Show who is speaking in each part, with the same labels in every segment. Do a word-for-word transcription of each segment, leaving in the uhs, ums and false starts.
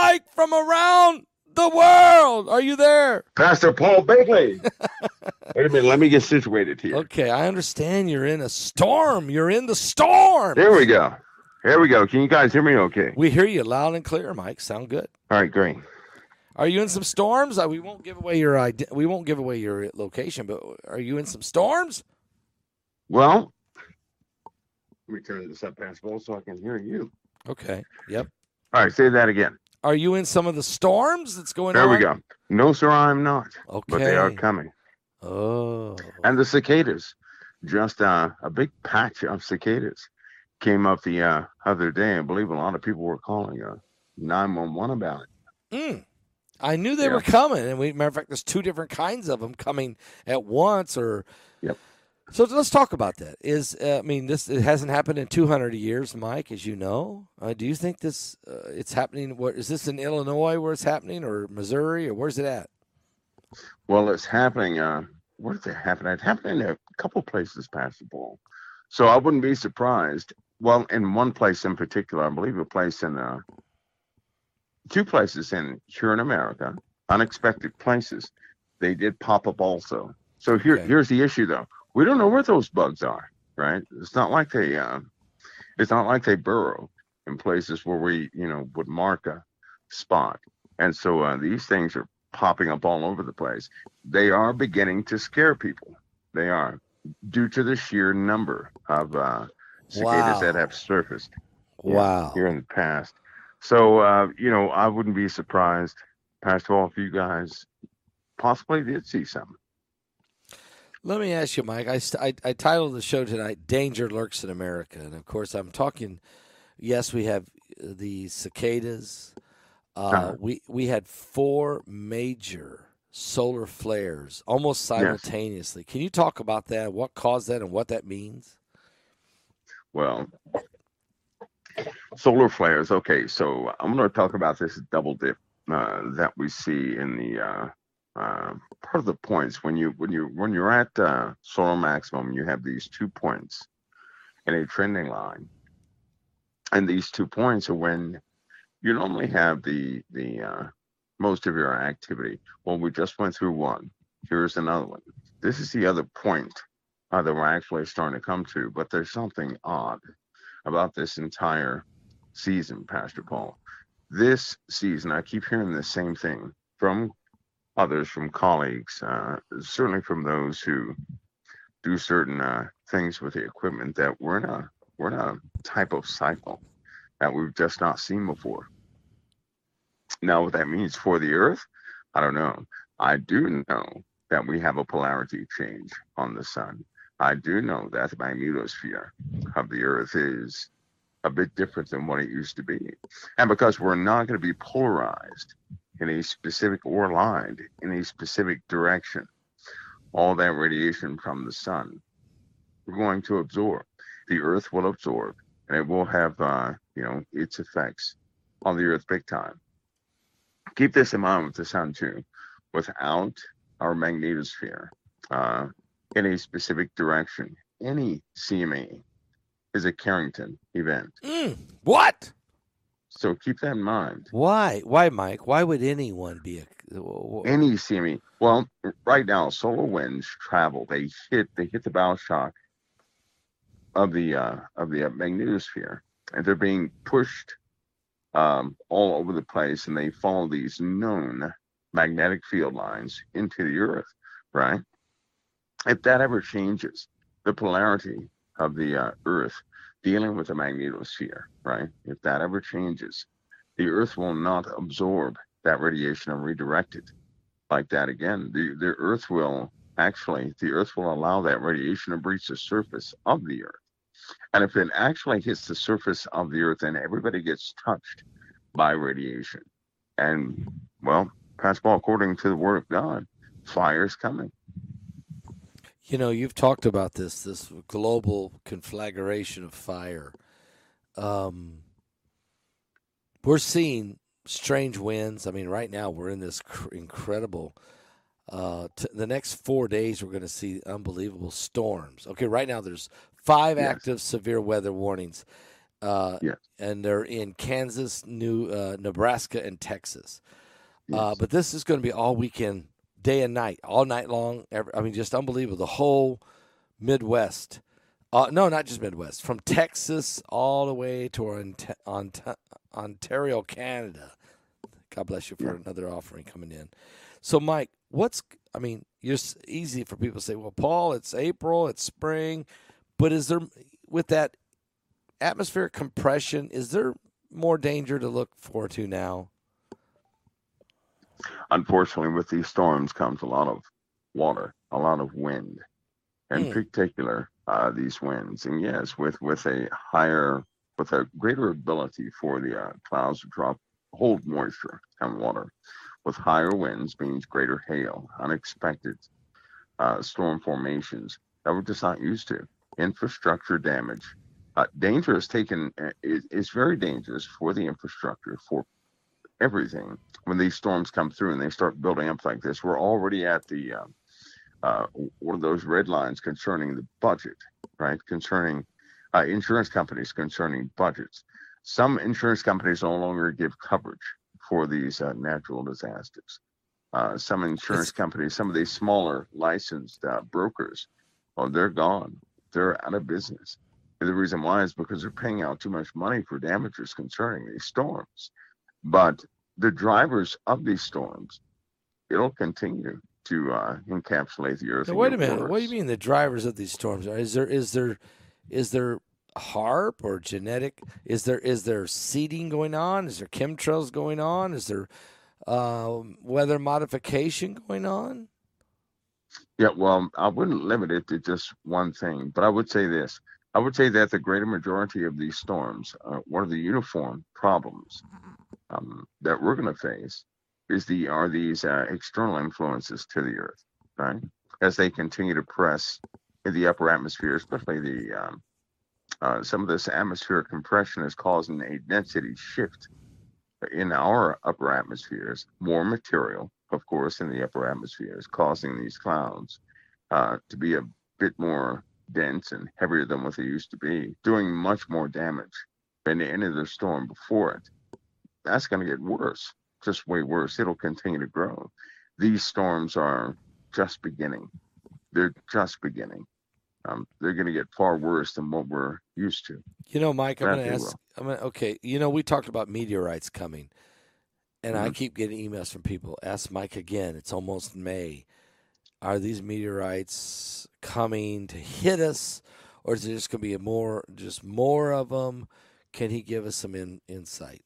Speaker 1: Mike from around the world. Are you there?
Speaker 2: Pastor Paul Bailey. Wait a minute. Let me get situated here.
Speaker 1: Okay, I understand you're in a storm. You're in the storm.
Speaker 2: There we go. Here we go. Can you guys hear me okay?
Speaker 1: We hear you loud and clear, Mike. Sound good.
Speaker 2: All right, great.
Speaker 1: Are you in some storms? Uh, we won't give away your ide- we won't give away your location, but are you in some storms?
Speaker 2: Well, let me turn this up, Pastor Paul, so I can hear you.
Speaker 1: Okay. Yep.
Speaker 2: All right, say that again.
Speaker 1: Are you in some of the storms that's going
Speaker 2: There
Speaker 1: on?
Speaker 2: we go. No, sir, I'm not.
Speaker 1: Okay.
Speaker 2: But they are coming.
Speaker 1: Oh.
Speaker 2: And the cicadas, just uh, a big patch of cicadas came up the uh, other day. I believe a lot of people were calling uh, nine one one about it.
Speaker 1: Mm. I knew they
Speaker 2: Yeah.
Speaker 1: were coming, and we, matter of fact, there's two different kinds of them coming at once. Or
Speaker 2: Yep.
Speaker 1: So let's talk about that. Is uh, I mean, this it hasn't happened in two hundred years, Mike, as you know. Uh, do you think this uh, it's happening? What is this in Illinois where it's happening, or Missouri, or where's it at?
Speaker 2: Well, it's happening. Uh, where is it happening? It's happening in a couple places, Pastor Paul. So I wouldn't be surprised. Well, in one place in particular, I believe a place in uh, two places in here in America, unexpected places, they did pop up also. So here,
Speaker 1: Okay.
Speaker 2: here's the issue, though. We don't know where those bugs are, right? It's not like they, uh, it's not like they burrow in places where we, you know, would mark a spot. And so uh, these things are popping up all over the place. They are beginning to scare people. They are, due to the sheer number of uh, cicadas
Speaker 1: Wow.
Speaker 2: that have surfaced yeah,
Speaker 1: Wow.
Speaker 2: here in the past. So, uh, you know, I wouldn't be surprised, Pastor Paul, if you guys possibly did see something.
Speaker 1: Let me ask you, Mike. I, st- I, I titled the show tonight, Danger Lurks in America. And, of course, I'm talking, yes, we have the cicadas. Uh,
Speaker 2: Uh-huh.
Speaker 1: we, we had four major solar flares almost simultaneously. Can you talk about that, what caused that, and what that means?
Speaker 2: Well, solar flares. Okay, so I'm going to talk about this double dip uh, that we see in the uh, uh, part of the points when you when you when you're at uh, solar maximum. You have these two points in a trending line, and these two points are when you normally have the the uh, most of your activity. Well, we just went through one. Here's another one. This is the other point uh, that we're actually starting to come to. But there's something odd about this entire season, Pastor Paul. This season, I keep hearing the same thing from others, from colleagues, uh, certainly from those who do certain uh, things with the equipment, that we're in a we're in a type of cycle that we've just not seen before. Now, what that means for the Earth, I don't know. I do know that we have a polarity change on the sun. I do know that the magnetosphere of the Earth is a bit different than what it used to be. And because we're not going to be polarized in a specific or aligned in a specific direction, all that radiation from the sun, we're going to absorb. The Earth will absorb, and it will have, uh, you know, its effects on the Earth big time. Keep this in mind with the sun too. Without our magnetosphere uh, in a specific direction, any C M E is a Carrington event.
Speaker 1: Mm, what?
Speaker 2: So keep that in mind.
Speaker 1: Why? Why, Mike? Why would anyone be a
Speaker 2: any C M E? Well, right now, solar winds travel. They hit. They hit the bow shock of the uh, of the magnetosphere, and they're being pushed um, all over the place, and they follow these known magnetic field lines into the Earth. Right? If that ever changes, the polarity of the uh, Earth dealing with the magnetosphere, right? If that ever changes, the Earth will not absorb that radiation and redirect it like that again. The, the Earth will actually, the Earth will allow that radiation to breach the surface of the Earth. And if it actually hits the surface of the Earth, then everybody gets touched by radiation. And, well, Pastor Paul, according to the Word of God, fire is coming.
Speaker 1: You know, you've talked about this, this global conflagration of fire. Um, we're seeing strange winds. I mean, right now we're in this cr- incredible, uh, t- the next four days we're going to see unbelievable storms. Okay, right now there's five
Speaker 2: Yes.
Speaker 1: active severe weather warnings. uh,
Speaker 2: Yes.
Speaker 1: and they're in Kansas, New uh, Nebraska, and Texas. Uh,
Speaker 2: Yes.
Speaker 1: but this is going to be all weekend, day and night, all night long. Every, I mean, just unbelievable. The whole Midwest. Uh, no, not just Midwest. From Texas all the way to Ont- Ont- Ontario, Canada. God bless you for
Speaker 2: Yeah.
Speaker 1: another offering coming in. So, Mike, what's, I mean, it's easy for people to say, well, Paul, it's April, it's spring. But is there, with that atmospheric compression, is there more danger to look forward to now?
Speaker 2: Unfortunately, with these storms comes a lot of water, a lot of wind, in
Speaker 1: Hmm.
Speaker 2: particular, uh, these winds. And yes, with with a higher, with a greater ability for the uh, clouds to drop, hold moisture and water. With higher winds means greater hail, unexpected uh, storm formations that we're just not used to. Infrastructure damage. Uh, danger is taken uh, is, is very dangerous for the infrastructure, for everything. When these storms come through and they start building up like this, we're already at the uh, uh, one of those red lines concerning the budget, right? Concerning uh, insurance companies, concerning budgets. Some insurance companies no longer give coverage for these uh, natural disasters. Uh, some insurance
Speaker 1: It's
Speaker 2: companies, some of these smaller licensed uh, brokers, oh, they're gone. They're out of business. And the reason why is because they're paying out too much money for damages concerning these storms. But the drivers of these storms, it'll continue to uh, encapsulate the earth
Speaker 1: now,
Speaker 2: and
Speaker 1: wait a
Speaker 2: get
Speaker 1: minute. What do you
Speaker 2: worse.
Speaker 1: mean the drivers of these storms? Is there is there is there harp or genetic? Is there is there seeding going on? Is there chemtrails going on? Is there um, weather modification going on?
Speaker 2: Yeah, well, I wouldn't limit it to just one thing, but I would say this. I would say that the greater majority of these storms, uh, one of the uniform problems um, that we're going to face is the are these uh, external influences to the Earth, right? As they continue to press in the upper atmosphere, especially the um, uh, some of this atmospheric compression is causing a density shift in our upper atmospheres, more material, of course, in the upper atmospheres, causing these clouds uh, to be a bit more dense and heavier than what they used to be, doing much more damage than any other storm before it. That's going to get worse, just way worse. It'll continue to grow. These storms are just beginning. They're just beginning. Um, they're going to get far worse than what we're used to.
Speaker 1: You know, Mike, I'm
Speaker 2: That
Speaker 1: going to
Speaker 2: they
Speaker 1: ask.
Speaker 2: will.
Speaker 1: I'm gonna, okay. You know, we talked about meteorites coming, and I
Speaker 2: Mhm.
Speaker 1: keep getting emails from people. Ask Mike again. It's almost May. Are these meteorites coming to hit us, or is there just going to be a more, just more of them? Can he give us some in, insight?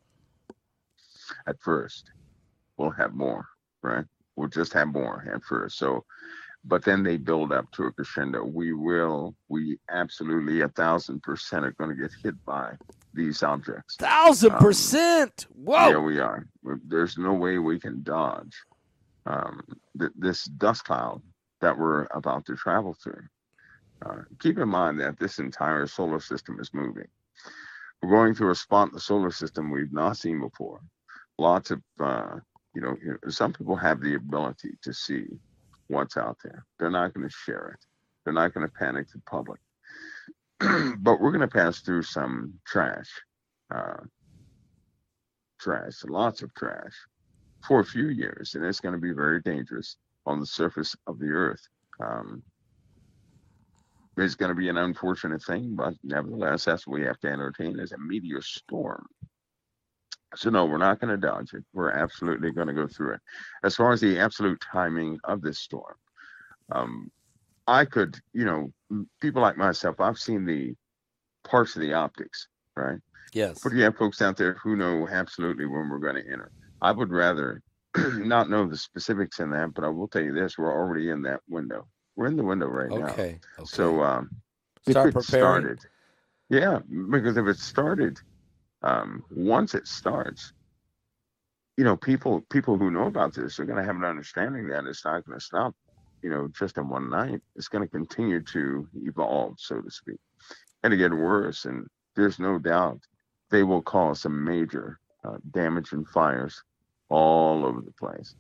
Speaker 2: At first, we'll have more, right? We'll just have more at first. So, but then they build up to a crescendo. We will, we absolutely a thousand percent are going to get hit by these objects.
Speaker 1: Thousand
Speaker 2: Um,
Speaker 1: percent.
Speaker 2: yeah,
Speaker 1: Whoa.
Speaker 2: we are. There's no way we can dodge um, th- this dust cloud that we're about to travel through. Uh, keep in mind that this entire solar system is moving. We're going through a spot in the solar system we've not seen before. Lots of, uh, you know, you know, some people have the ability to see what's out there. They're not going to share it. They're not going to panic the public. But we're going to pass through some trash, uh, trash, lots of trash for a few years, and it's going to be very dangerous on the surface of the earth. Um, it's going to be an unfortunate thing, but nevertheless, that's what we have to entertain as a meteor storm. So no, we're not going to dodge it. We're absolutely going to go through it. As far as the absolute timing of this storm, um, I could, you know, people like myself, I've seen the parts of the optics, right? But
Speaker 1: Yes.
Speaker 2: you have folks out there who know absolutely when we're going to enter. I would rather not know the specifics in that, but I will tell you this: we're already in that window. We're in the window right now.
Speaker 1: Okay. Okay.
Speaker 2: So um, if
Speaker 1: Start
Speaker 2: it
Speaker 1: preparing.
Speaker 2: started, yeah, because if it started, um, once it starts, you know, people people who know about this are going to have an understanding that it's not going to stop, you know, just in one night. It's going to continue to evolve, so to speak, and to get worse. And there's no doubt they will cause some major uh, damage and fires all over the place.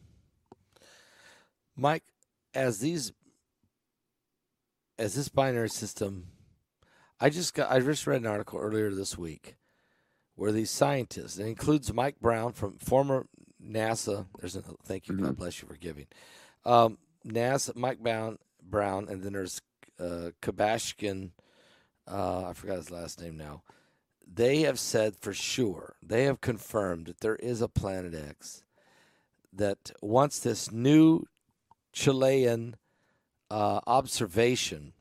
Speaker 1: Mike, as these as this binary system, I just got I just read an article earlier this week where these scientists, it includes Mike Brown from former NASA. There's a thank you,
Speaker 2: Mm-hmm.
Speaker 1: God bless you for giving. Um, NASA, Mike Brown, Brown, and then there's uh, Kabashkin. Uh, I forgot his last name now. They have said for sure, they have confirmed that there is a Planet X. That once this new Chilean uh, observation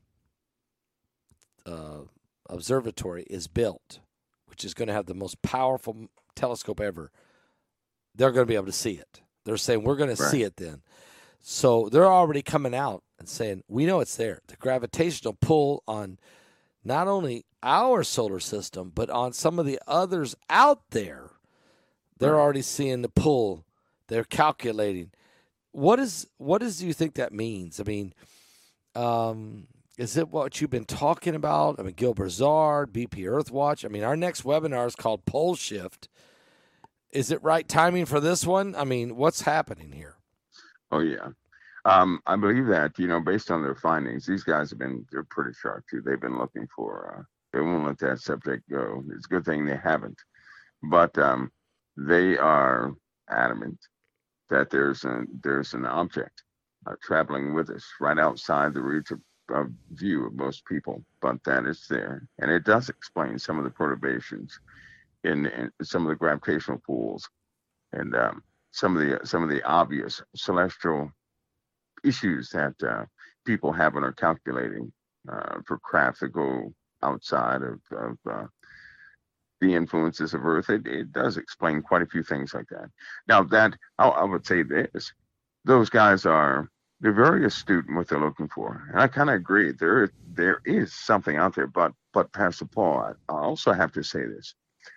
Speaker 1: uh, observatory is built, which is going to have the most powerful telescope ever, they're going to be able to see it. They're saying we're going to
Speaker 2: Right.
Speaker 1: see it then. So they're already coming out and saying we know it's there. The gravitational pull on not only our solar system, but on some of the others out there, they're
Speaker 2: Right.
Speaker 1: already seeing the pull. They're calculating. What is what is do you think that means? I mean, um, is it what you've been talking about? I mean, Gil Brazard, B P Earthwatch. I mean, our next webinar is called Pole Shift. Is it right timing for this one? I mean, what's happening here?
Speaker 2: Oh yeah. Um, I believe that, you know, based on their findings, these guys have been, they're pretty sharp too. They've been looking for, uh, they won't let that subject go. It's a good thing they haven't. But um, they are adamant that there's a, there's an object uh, traveling with us right outside the reach of, of view of most people, but that is there. And it does explain some of the perturbations in, in some of the gravitational pools and um, some of the some of the obvious celestial issues that uh, people have when they're calculating uh, for craft that go outside of, of uh, the influences of Earth. It, it does explain quite a few things like that. Now, that I, I would say this: those guys are they're very astute in what they're looking for, and I kind of agree. There there is something out there, but but Pastor Paul, I, I also have to say this: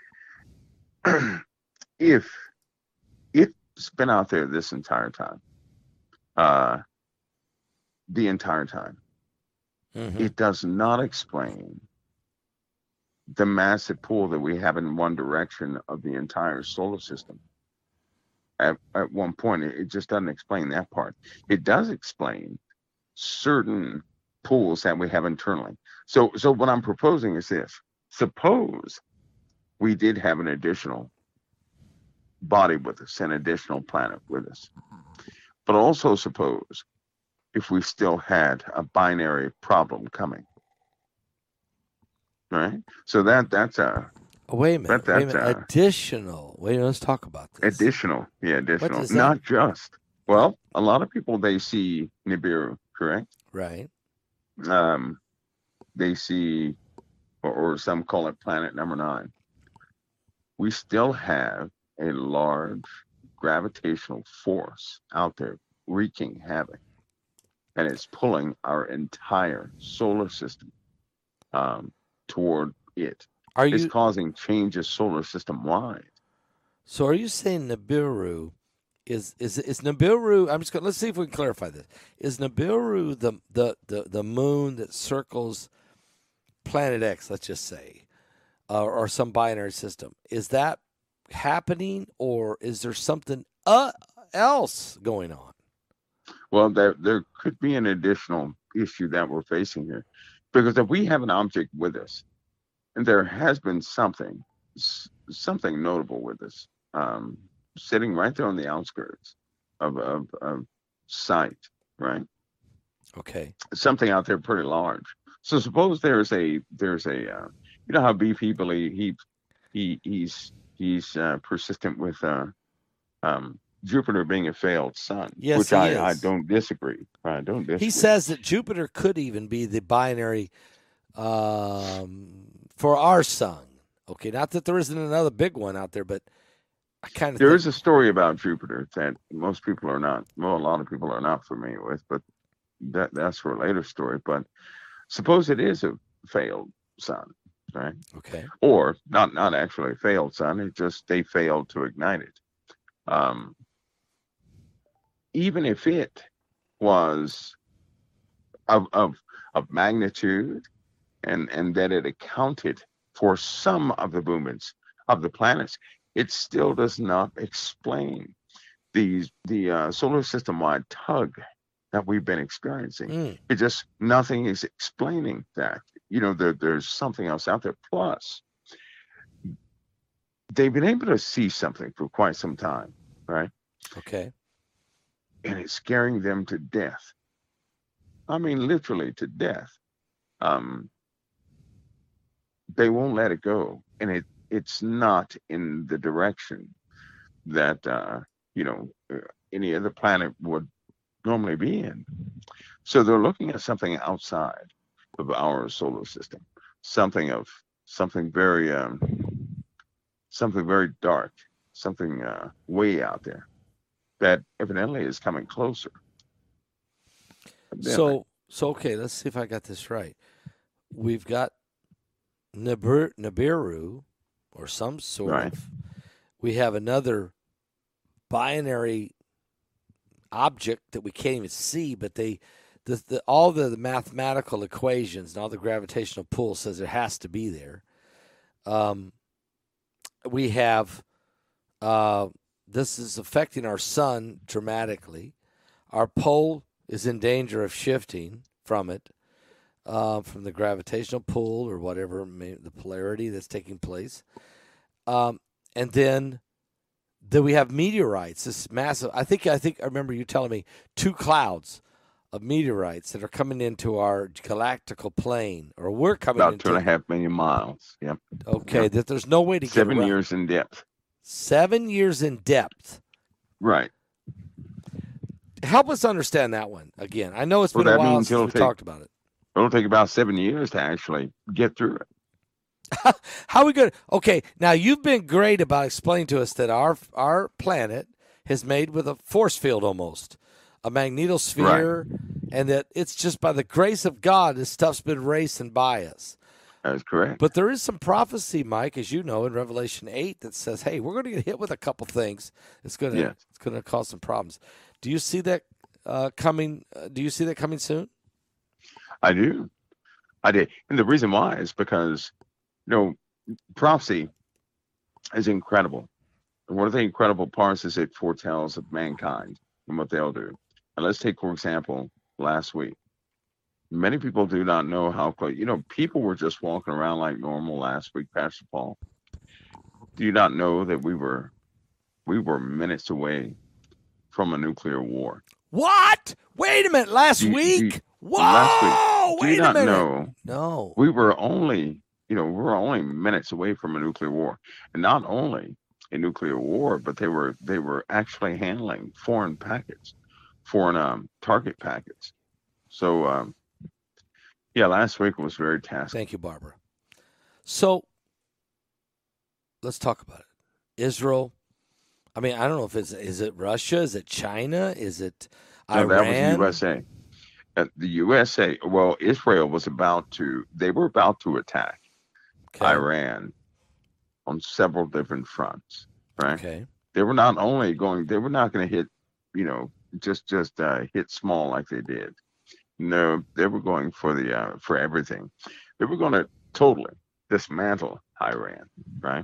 Speaker 2: if it's been out there this entire time, uh, the entire time.
Speaker 1: Mm-hmm.
Speaker 2: It does not explain the massive pull that we have in one direction of the entire solar system. At, at one point, it, it just doesn't explain that part. It does explain certain pulls that we have internally. So, so what I'm proposing is this: suppose we did have an additional body with us, an additional planet with us, but also suppose if we still had a binary problem coming, right? So that that's a
Speaker 1: Oh, wait a minute.
Speaker 2: that
Speaker 1: Wait a
Speaker 2: that's
Speaker 1: minute.
Speaker 2: a
Speaker 1: Additional. Wait, let's talk about this.
Speaker 2: additional, yeah, additional,
Speaker 1: does that-
Speaker 2: not just. Well, a lot of people they see Nibiru, correct?
Speaker 1: Right.
Speaker 2: Um, they see, or, or some call it planet number nine. We still have a large gravitational force out there wreaking havoc, and it's pulling our entire solar system um, toward it.
Speaker 1: Are
Speaker 2: It's
Speaker 1: you
Speaker 2: causing changes solar system wide.
Speaker 1: so? Are you saying Nibiru is is is Nibiru? I'm just going. Let's see if we can clarify this. Is Nibiru the the the, the moon that circles Planet X? Let's just say, uh, or some binary system. Is that happening, or is there something uh, else going on?
Speaker 2: Well, there there could be an additional issue that we're facing here, because if we have an object with us, and there has been something s- something notable with us, um, sitting right there on the outskirts of of, of sight, right?
Speaker 1: Okay.
Speaker 2: Something out there pretty large. So suppose there's a there's a uh, you know how B P believe he he he's he's uh, persistent with uh, um, Jupiter being a failed sun,
Speaker 1: Yes,
Speaker 2: which
Speaker 1: he
Speaker 2: I, I
Speaker 1: is.
Speaker 2: don't disagree. I don't disagree.
Speaker 1: He says that Jupiter could even be the binary um, for our sun. Okay, not that there isn't another big one out there, but I kind of
Speaker 2: there
Speaker 1: think,
Speaker 2: is a story about Jupiter that most people are not, well, a lot of people are not familiar with, but that that's for a later story. But suppose it is a failed sun, right?
Speaker 1: okay,
Speaker 2: Or not not actually a failed sun. It just they failed to ignite it. Um, even if it was of of of magnitude and and that it accounted for some of the movements of the planets, it still does not explain the the uh, solar system wide tug that we've been experiencing.
Speaker 1: mm,
Speaker 2: It just nothing is explaining that. you know, there, there's something else out there. Plus, they've been able to see something for quite some time, right?
Speaker 1: Okay.
Speaker 2: And it's scaring them to death. I mean, literally to death. Um, they won't let it go, and it it's not in the direction that uh, you know uh, any other planet would normally be in. So they're looking at something outside of our solar system, something of something very um, something very dark, something uh, way out there that evidently is coming closer. Evidently.
Speaker 1: So, so okay, let's see if I got this right. We've got Nibiru, Nibiru or some sort
Speaker 2: Right.
Speaker 1: of. We have another binary object that we can't even see, but they, the, the all the, the mathematical equations and all the gravitational pull says it has to be there. Um, we have uh, this is affecting our sun dramatically. Our pole is in danger of shifting from it, uh, from the gravitational pull or whatever may, the polarity that's taking place. Um, and then then we have meteorites. This massive. I think. I think. I remember you telling me two clouds of meteorites that are coming into our galactical plane, or we're coming
Speaker 2: About
Speaker 1: into.
Speaker 2: two and a half million miles. Yep.
Speaker 1: Okay,
Speaker 2: Yep.
Speaker 1: that there's no way to
Speaker 2: Seven
Speaker 1: get around.
Speaker 2: years in depth.
Speaker 1: Seven years in depth.
Speaker 2: Right.
Speaker 1: Help us understand that one again. I know it's
Speaker 2: Well,
Speaker 1: been a
Speaker 2: that
Speaker 1: while
Speaker 2: means
Speaker 1: since
Speaker 2: it'll
Speaker 1: we
Speaker 2: take-
Speaker 1: talked about it.
Speaker 2: It'll take about seven years to actually get through it.
Speaker 1: How are we going to? Okay, now you've been great about explaining to us that our our planet is made with a force field almost, a magnetosphere, and that it's just by the grace of God this stuff's been racing by us.
Speaker 2: That is correct.
Speaker 1: But there is some prophecy, Mike, as you know, in Revelation eight that says, "Hey, we're going to get hit with a couple things. It's going to
Speaker 2: Yes.
Speaker 1: it's going to cause some problems." Do you see that uh, coming? Uh, do you see that coming soon?
Speaker 2: I do. I did. And the reason why is because, you know, prophecy is incredible. And one of the incredible parts is it foretells of mankind and what they'll do. And let's take, for example, last week. Many people do not know how close, you know, people were just walking around like normal last week, Pastor Paul. Do you not know that we were, we were minutes away from a nuclear war?
Speaker 1: What? Wait a minute. Last
Speaker 2: Do you- do
Speaker 1: week?
Speaker 2: you-
Speaker 1: Whoa!
Speaker 2: last week. Do
Speaker 1: Wait
Speaker 2: you
Speaker 1: a
Speaker 2: not
Speaker 1: minute.
Speaker 2: know
Speaker 1: No.
Speaker 2: we were only, you know, we were only minutes away from a nuclear war, and not only a nuclear war, but they were they were actually handling foreign packets, foreign um, target packets. So, um, yeah, last week was very tasking.
Speaker 1: Thank you, Barbara. So let's talk about it. Israel. I mean, I don't know if it's is it Russia? Is it China? Is it
Speaker 2: No,
Speaker 1: Iran?
Speaker 2: that was the U S A. Uh, the U S A. Well, Israel was about to. They were about to attack
Speaker 1: Okay.
Speaker 2: Iran on several different fronts. Right.
Speaker 1: Okay.
Speaker 2: They were not only going. They were not going to hit. You know, just just uh, hit small like they did. No, they were going for the uh, for everything. They were going to totally dismantle Iran, right?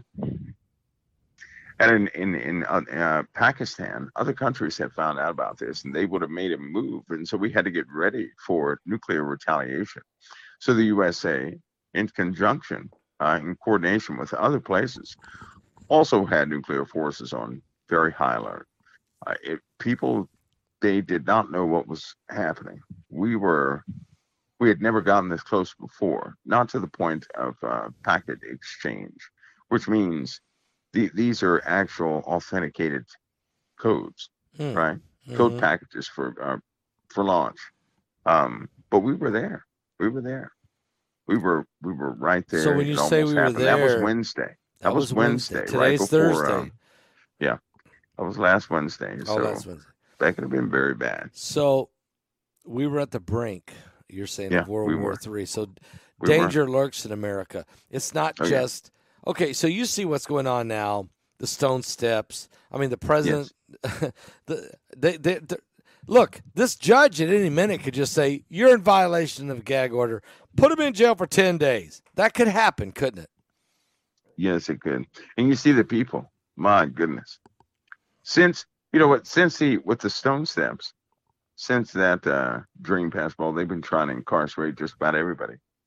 Speaker 2: And in in in uh, uh, Pakistan, other countries have found out about this, and they would have made a move, and so we had to get ready for nuclear retaliation. So the U S A, in conjunction, uh, in coordination with other places, also had nuclear forces on very high alert. Uh, it, people, they did not know what was happening. We were, we had never gotten this close before, not to the point of uh, packet exchange, which means the, these are actual authenticated codes,
Speaker 1: Hmm.
Speaker 2: right? Code
Speaker 1: Mhm.
Speaker 2: packages for uh, for launch. Um, but we were there. We were there. We were we were right there.
Speaker 1: So when you
Speaker 2: It
Speaker 1: say
Speaker 2: almost
Speaker 1: we were
Speaker 2: happened. That was
Speaker 1: there-
Speaker 2: Wednesday.
Speaker 1: That,
Speaker 2: was Wednesday, right
Speaker 1: Today's
Speaker 2: before,
Speaker 1: Thursday.
Speaker 2: um, That was last Wednesday.
Speaker 1: oh,
Speaker 2: So
Speaker 1: last Wednesday.
Speaker 2: that could have been very bad.
Speaker 1: So we were at the brink. You're saying
Speaker 2: Yeah,
Speaker 1: of World
Speaker 2: we
Speaker 1: War
Speaker 2: were.
Speaker 1: Three. So
Speaker 2: We
Speaker 1: danger lurks in America. It's not
Speaker 2: Oh, yeah.
Speaker 1: just okay. So you see what's going on now. The Stone Steps. I mean, the president. the they, they, they look. This judge at any minute could just say you're in violation of a gag order. Put him in jail for ten days. That could happen, couldn't it?
Speaker 2: Yes, it could. And you see the people. My goodness. Since you know what? Since the with the Stone Steps, since that uh, Dream Passport, they've been trying to incarcerate just about everybody.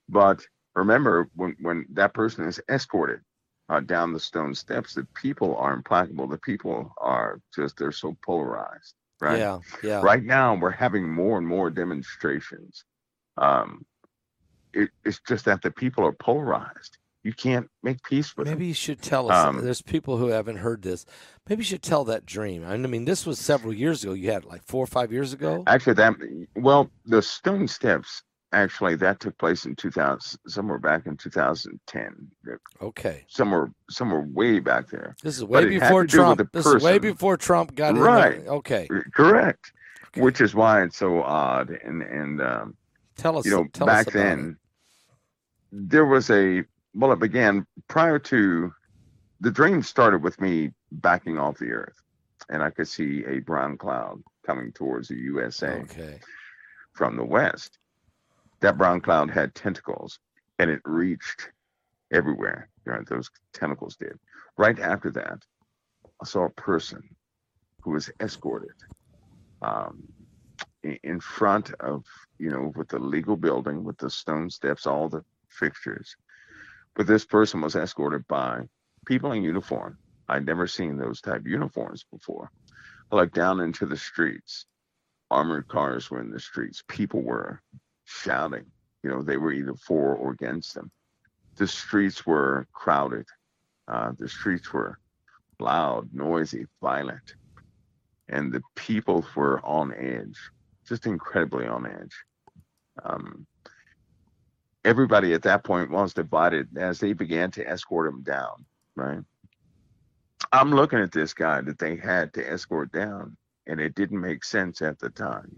Speaker 2: But remember, when when that person is escorted uh, down the stone steps, the people are implacable. The people are just they're so polarized, right?
Speaker 1: Yeah, yeah.
Speaker 2: Right now, we're having more and more demonstrations. Um, it, it's just that the people are polarized. You can't make peace with
Speaker 1: Maybe
Speaker 2: them.
Speaker 1: you should tell us.
Speaker 2: Um,
Speaker 1: There's people who haven't heard this. Maybe you should tell that dream. I mean, this was several years ago. You had it like four or five years ago.
Speaker 2: actually, that well, the stone steps actually that took place in two thousand, somewhere back in two thousand ten,
Speaker 1: Okay.
Speaker 2: somewhere somewhere way back there.
Speaker 1: This is way
Speaker 2: But it had
Speaker 1: before
Speaker 2: to do with
Speaker 1: Trump.
Speaker 2: the
Speaker 1: This is way
Speaker 2: person.
Speaker 1: before Trump got in
Speaker 2: Right.
Speaker 1: there. Okay.
Speaker 2: Correct.
Speaker 1: Okay.
Speaker 2: Which is why it's so odd. And and um,
Speaker 1: Tell us.
Speaker 2: you know,
Speaker 1: tell
Speaker 2: back
Speaker 1: us about
Speaker 2: then
Speaker 1: it.
Speaker 2: there was a well, it began prior to the dream started with me backing off the earth, and I could see a brown cloud coming towards the U S A
Speaker 1: Okay.
Speaker 2: from the west. That brown cloud had tentacles, and it reached everywhere. Right, those tentacles did. Right after that, I saw a person who was escorted um, i- in front of, you know, with the legal building, with the stone steps, all the fixtures. But this person was escorted by people in uniform. I'd never seen those type uniforms before. Like down into the streets. Armored cars were in the streets. People were shouting. You know, they were either for or against them. The streets were crowded. Uh, the streets were loud, noisy, violent. And the people were on edge, just incredibly on edge. Um, everybody at that point was divided as they began to escort him down, right? I'm looking at this guy that they had to escort down, and it didn't make sense at the time.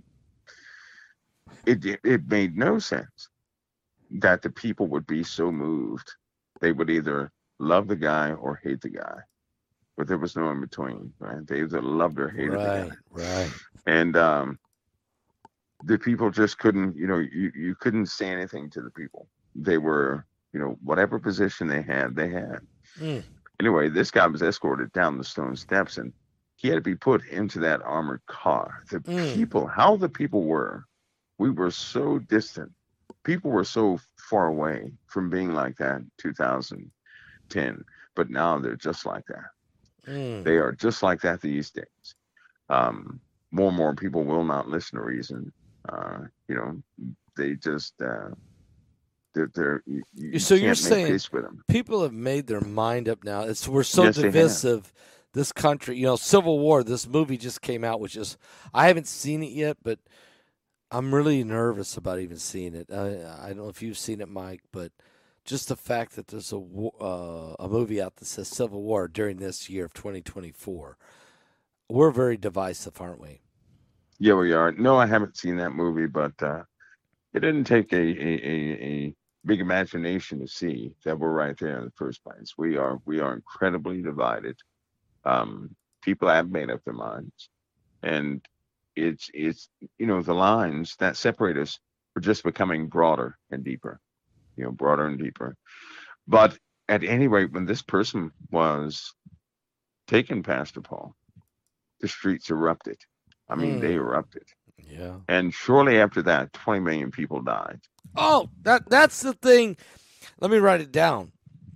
Speaker 2: It di- it made no sense that the people would be so moved. They would either love the guy or hate the guy, but there was no in between, right? They either loved or hated the
Speaker 1: Right.
Speaker 2: guy,
Speaker 1: Right.
Speaker 2: and um, the people just couldn't, you know, you, you couldn't say anything to the people. They were, you know, whatever position they had, they had.
Speaker 1: Mm.
Speaker 2: Anyway, this guy was escorted down the stone steps, and he had to be put into that armored car. The
Speaker 1: Mm.
Speaker 2: people, how the people were, we were so distant. People were so far away from being like that in two thousand ten, but now they're just like that.
Speaker 1: Mm.
Speaker 2: They are just like that these days. Um, more and more people will not listen to reason. Uh, you know, they just uh, they're, they're you, you
Speaker 1: So you're
Speaker 2: can't make
Speaker 1: saying
Speaker 2: peace with them.
Speaker 1: people have made their mind up now. It's we're so
Speaker 2: Yes, they have.
Speaker 1: divisive. This country, you know, Civil War. This movie just came out, which is I haven't seen it yet, but I'm really nervous about even seeing it. I, I don't know if you've seen it, Mike, but just the fact that there's a wa- uh, a movie out that says Civil War during this year of twenty twenty-four, we're very divisive, aren't we?
Speaker 2: Yeah, we are. No, I haven't seen that movie, but uh, it didn't take a, a, a, a big imagination to see that we're right there in the first place. We are we are incredibly divided. Um, people have made up their minds, and it's it's you know the lines that separate us are just becoming broader and deeper. You know, broader and deeper. But at any rate, when this person was taken, Pastor Paul, the streets erupted. I mean, they
Speaker 1: Mm.
Speaker 2: erupted.
Speaker 1: Yeah.
Speaker 2: And shortly after that, twenty million people died.
Speaker 1: Oh, that that's the thing. Let me write it down.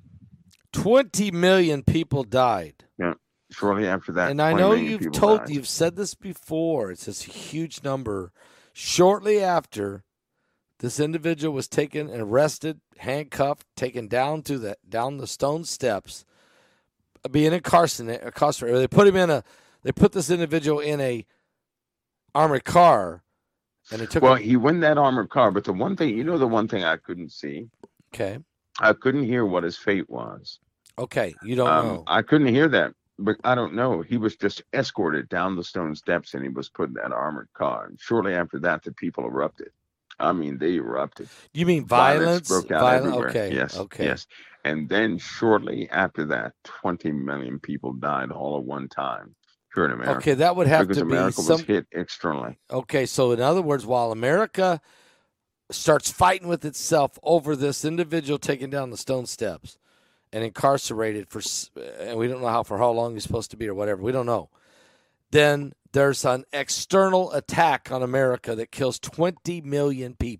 Speaker 1: twenty million people died.
Speaker 2: Yeah. Shortly after that,
Speaker 1: And I
Speaker 2: twenty
Speaker 1: know
Speaker 2: million
Speaker 1: you've
Speaker 2: people
Speaker 1: told
Speaker 2: died.
Speaker 1: you've said this before. It's this huge number. Shortly after this individual was taken and arrested, handcuffed, taken down to the down the stone steps, being incarcerated. incarcerated. They put him in a. They put this individual in a armored car, and they took
Speaker 2: Well,
Speaker 1: him.
Speaker 2: he won that armored car, but the one thing, you know, the one thing I couldn't see,
Speaker 1: Okay,
Speaker 2: I couldn't hear what his fate was.
Speaker 1: okay, you don't
Speaker 2: Um,
Speaker 1: know.
Speaker 2: I couldn't hear that, but I don't know. He was just escorted down the stone steps, and he was put in that armored car. And shortly after that, the people erupted. I mean, they erupted.
Speaker 1: You mean violence?
Speaker 2: broke out
Speaker 1: Violence.
Speaker 2: everywhere.
Speaker 1: Okay.
Speaker 2: Yes.
Speaker 1: Okay.
Speaker 2: Yes. And then shortly after that, twenty million people died all at one time here in America.
Speaker 1: Okay, that would have
Speaker 2: because
Speaker 1: to be
Speaker 2: America
Speaker 1: some.
Speaker 2: was hit externally.
Speaker 1: Okay, so in other words, while America starts fighting with itself over this individual taking down the stone steps and incarcerated for, s- and we don't know how for how long he's supposed to be or whatever, we don't know. Then there's an external attack on America that kills twenty million people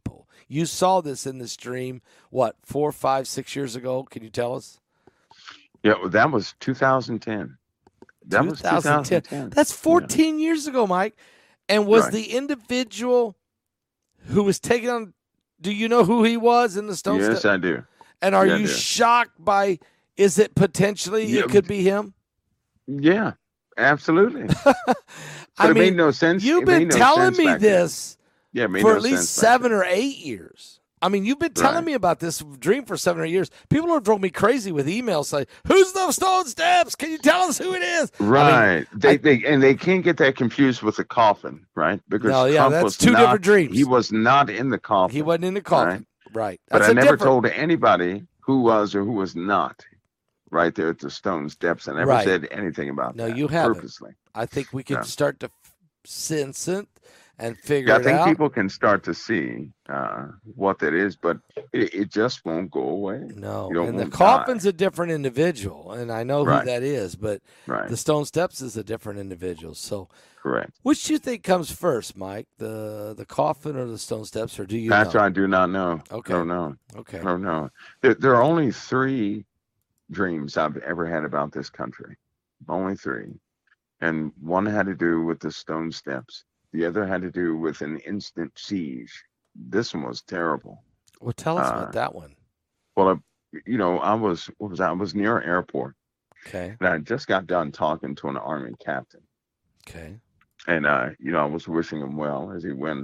Speaker 1: You saw this in this dream, what, four, five, six years ago? Can you tell us?
Speaker 2: Yeah, well, that was two thousand ten. That was
Speaker 1: twenty ten.
Speaker 2: two thousand ten.
Speaker 1: That's fourteen yeah. years ago, Mike. And was
Speaker 2: right.
Speaker 1: the individual who was taken on, do you know who he was in the Stone
Speaker 2: Yes,
Speaker 1: Step?
Speaker 2: I do.
Speaker 1: And are
Speaker 2: yeah,
Speaker 1: you shocked by, is it potentially, yeah. it could be him?
Speaker 2: Yeah, absolutely. But
Speaker 1: I
Speaker 2: it
Speaker 1: mean,
Speaker 2: made no sense.
Speaker 1: You've
Speaker 2: it
Speaker 1: been
Speaker 2: no
Speaker 1: telling me this
Speaker 2: yeah, it made
Speaker 1: for
Speaker 2: no
Speaker 1: at least
Speaker 2: sense
Speaker 1: seven or eight years. I mean, you've been telling
Speaker 2: right.
Speaker 1: me about this dream for seven or eight years. People have drove me crazy with emails saying, "Who's the Stone Steps? Can you tell us who it is?"
Speaker 2: Right.
Speaker 1: I mean,
Speaker 2: they,
Speaker 1: I,
Speaker 2: they and they can't get that confused with the coffin, right? Because
Speaker 1: no, yeah,
Speaker 2: Trump
Speaker 1: that's
Speaker 2: was
Speaker 1: two
Speaker 2: not,
Speaker 1: different dreams.
Speaker 2: He was not in the coffin.
Speaker 1: He wasn't in the coffin, right? right. That's
Speaker 2: but I never
Speaker 1: different...
Speaker 2: told anybody who was or who was not right there at the Stone Steps. I never
Speaker 1: right.
Speaker 2: said anything about
Speaker 1: no,
Speaker 2: that.
Speaker 1: No, you haven't.
Speaker 2: Purposely.
Speaker 1: I think we could
Speaker 2: yeah.
Speaker 1: start to sense it and figure
Speaker 2: yeah,
Speaker 1: it out.
Speaker 2: I think people can start to see uh, what that is, but it, it just won't go away.
Speaker 1: No,
Speaker 2: you
Speaker 1: and the coffin's die. a different individual, and I know
Speaker 2: right.
Speaker 1: who that is, but
Speaker 2: right.
Speaker 1: the Stone Steps is a different individual. So,
Speaker 2: correct.
Speaker 1: Which do you think comes first, Mike? The the coffin or the Stone Steps, or do you?
Speaker 2: That's
Speaker 1: know?
Speaker 2: what I do not know.
Speaker 1: Okay.
Speaker 2: I don't know.
Speaker 1: Okay.
Speaker 2: I don't know. There, there are only three dreams I've ever had about this country. Only three, and one had to do with the Stone Steps. The other had to do with an instant siege. This one was terrible.
Speaker 1: Well, tell us
Speaker 2: uh,
Speaker 1: about that one.
Speaker 2: Well, uh, you know, I was what was I? I was near an airport.
Speaker 1: Okay.
Speaker 2: And I just got done talking to an Army captain.
Speaker 1: Okay.
Speaker 2: And uh, you know, I was wishing him well as he went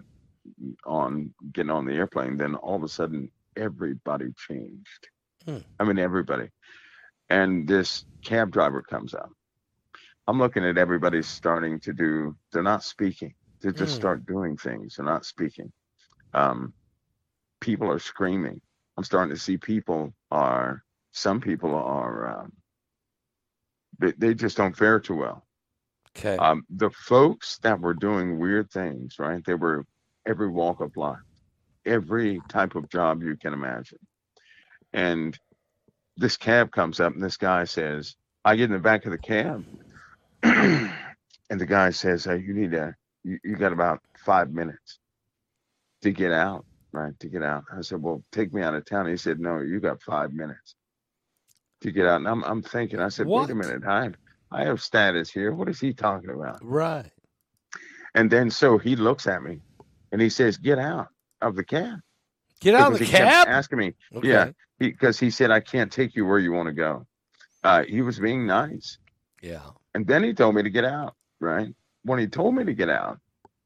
Speaker 2: on getting on the airplane. Then all of a sudden, everybody changed.
Speaker 1: Hmm.
Speaker 2: I mean, everybody. And this cab driver comes up. I'm looking at everybody starting to do. They're not speaking. They just mm. start doing things. They're not speaking. Um, people are screaming. I'm starting to see people are, some people are, um, they, they just don't fare too well.
Speaker 1: Okay.
Speaker 2: Um, the folks that were doing weird things, right? They were every walk of life, every type of job you can imagine. And this cab comes up and this guy says, I get in the back of the cab and the guy says, hey, you need a, You, you got about five minutes to get out, right? To get out. I said, well, take me out of town. He said, no, you got five minutes to get out. And I'm, I'm thinking, I said,
Speaker 1: what?
Speaker 2: wait a minute. I, I have status here. What is he talking about?
Speaker 1: Right.
Speaker 2: And then so he looks at me and he says, get out of the cab.
Speaker 1: Get out of the cab?
Speaker 2: Asking me.
Speaker 1: Okay.
Speaker 2: Yeah. Because he, he said, I can't take you where you want to go. Uh, he was being nice.
Speaker 1: Yeah.
Speaker 2: And then he told me to get out, right? When he told me to get out,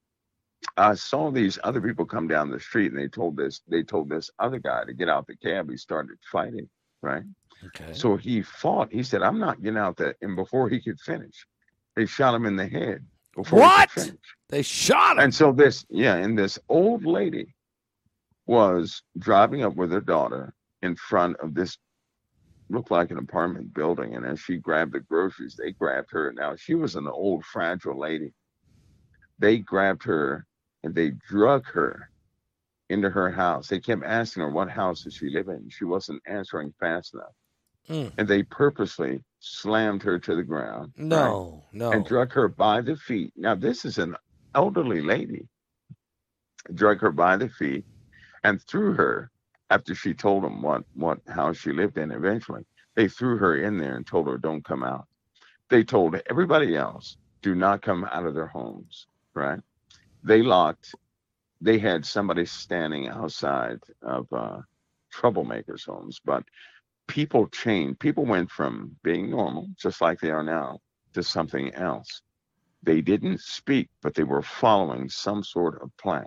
Speaker 2: I saw these other people come down the street, and they told this they told this other guy to get out the cab. He started fighting, right?
Speaker 1: Okay.
Speaker 2: So he fought. He said, "I'm not getting out that." And before he could finish, they shot him in the head. Before
Speaker 1: what?
Speaker 2: He could finish.
Speaker 1: They shot him.
Speaker 2: And so this, yeah, and this old lady was driving up with her daughter in front of this looked like an apartment building, and as she grabbed the groceries, they grabbed her. Now she was an old, fragile lady. They grabbed her and they drug her into her house. They kept asking her, what house does she live in? She wasn't answering fast enough.
Speaker 1: Mm.
Speaker 2: And they purposely slammed her to the ground.
Speaker 1: No,
Speaker 2: right?
Speaker 1: no.
Speaker 2: And drug her by the feet. Now, this is an elderly lady. Drug her by the feet and threw her, after she told them what, what house she lived in eventually, they threw her in there and told her, don't come out. They told everybody else, do not come out of their homes, right? They locked, they had somebody standing outside of uh, troublemakers' homes, but people changed. People went from being normal, just like they are now, to something else. They didn't speak, but they were following some sort of plan.